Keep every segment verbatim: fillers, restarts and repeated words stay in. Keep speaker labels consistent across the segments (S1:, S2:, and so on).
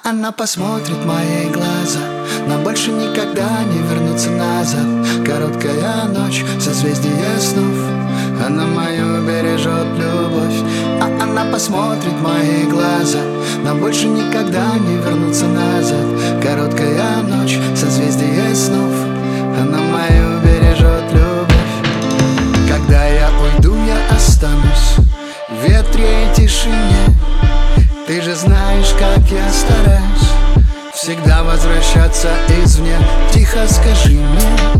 S1: она посмотрит в мои глаза, но больше никогда не вернуться назад. Короткая ночь, созвездие снов, она мою бережет любовь. А она посмотрит в мои глаза, но больше никогда не вернуться назад. Короткая ночь, созвездие снов, она мою бережет любовь. Когда я уйду, я останусь в ветре и тишине. Ты же знаешь, как я стараюсь всегда возвращаться извне. Тихо скажи мне,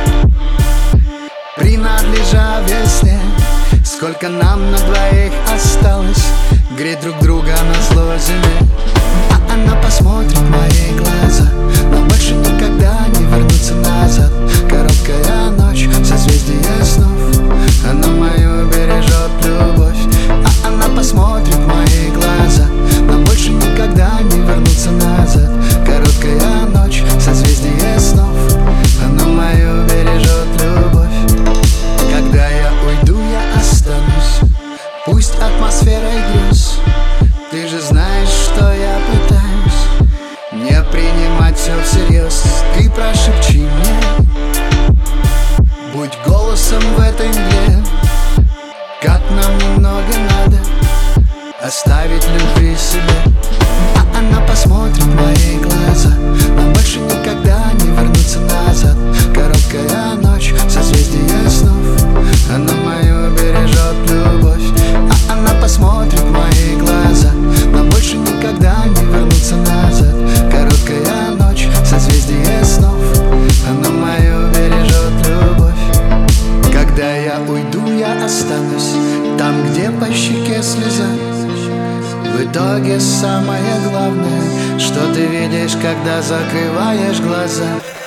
S1: принадлежа весне, сколько нам на двоих осталось греть друг друга на зло зиме. А она посмотрит в мои глаза, но больше никогда не вернуться назад. Короткая ночь, созвездие снов, она мою бережет любовь. А она посмотрит в мои глаза, но больше никогда не вернуться назад. Короткая ночь, созвездие снов, она мою бережет любовь. Когда я уйду, я останусь, пусть атмосферой груз. Ты же знаешь, что я пытаюсь не принимать все всерьез. Ты прошепчи мне, будь голосом в этой мгле, как нам немного надо оставить любви себе. А она посмотрит в мои глаза, но больше никогда не вернуться назад. Короткая ночь, созвездие снов, она мою бережет любовь. А она посмотрит в мои глаза, но больше никогда не вернуться назад. Короткая ночь, созвездие снов, она мою бережет любовь. Когда я уйду, я останусь там, где по щеке слеза. В итоге самое главное, что ты видишь, когда закрываешь глаза.